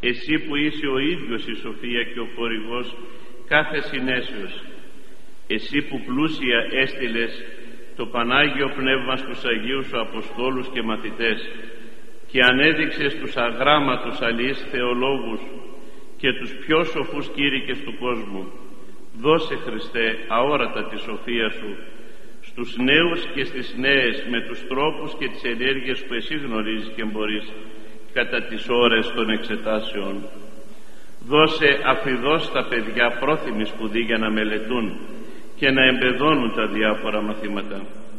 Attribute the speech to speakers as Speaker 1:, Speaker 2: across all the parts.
Speaker 1: εσύ που είσαι ο ίδιος η σοφία και ο χορηγός κάθε συνέσεως, εσύ που πλούσια έστειλες το Πανάγιο Πνεύμα στους Αγίους σου Αποστόλους και μαθητές και ανέδειξες τους αγράμματους αλείς θεολόγους και τους πιο σοφούς κήρυκες του κόσμου, δώσε, Χριστέ, αόρατα τη σοφία σου στους νέους και στις νέες με τους τρόπους και τις ενέργειες που εσύ γνωρίζεις και μπορείς κατά τις ώρες των εξετάσεων. Δώσε αφιδώς στα παιδιά πρόθυμη σπουδή για να μελετούν και να εμπεδώνουν τα διάφορα μαθήματα.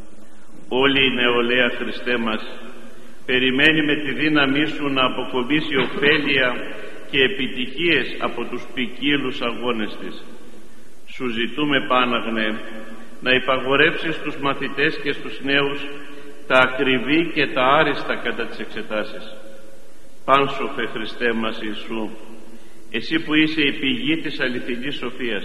Speaker 1: Όλη η νεολαία, Χριστέ μας, περιμένει με τη δύναμή σου να αποκομίσει ωφέλεια και επιτυχίες από τους ποικίλους αγώνες της. Σου ζητούμε, Πάναγνε, να υπαγορεύσεις στους μαθητές και στους νέους τα ακριβή και τα άριστα κατά τις εξετάσεις. Πάνσοφε, Χριστέ μας Ιησού, εσύ που είσαι η πηγή της αληθινής σοφίας,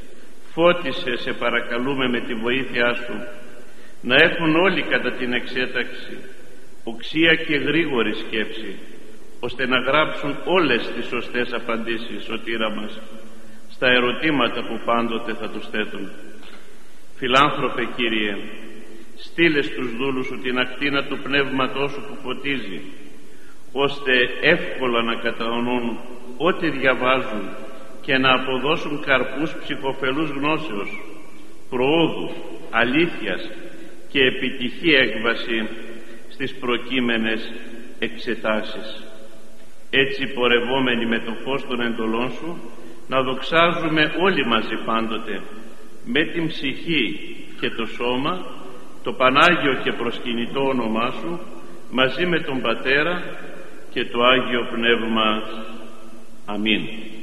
Speaker 1: φώτισε, σε παρακαλούμε, με τη βοήθειά σου να έχουν όλοι κατά την εξέταξη οξία και γρήγορη σκέψη, ώστε να γράψουν όλες τις σωστές απαντήσεις, Σωτήρα μας, στα ερωτήματα που πάντοτε θα τους θέτουν. Φιλάνθρωπε Κύριε, στείλε στους δούλους σου την ακτίνα του Πνεύματός σου που φωτίζει, ώστε εύκολα να κατανοούν ό,τι διαβάζουν και να αποδώσουν καρπούς ψυχοφελούς γνώσεως, προόδου, αλήθειας και επιτυχή έκβαση στις προκείμενες εξετάσεις. Έτσι, πορευόμενοι με το φως των εντολών σου, να δοξάζουμε όλοι μαζί πάντοτε με την ψυχή και το σώμα το Πανάγιο και προσκυνητό όνομά σου, μαζί με τον Πατέρα και το Άγιο Πνεύμα. Αμήν.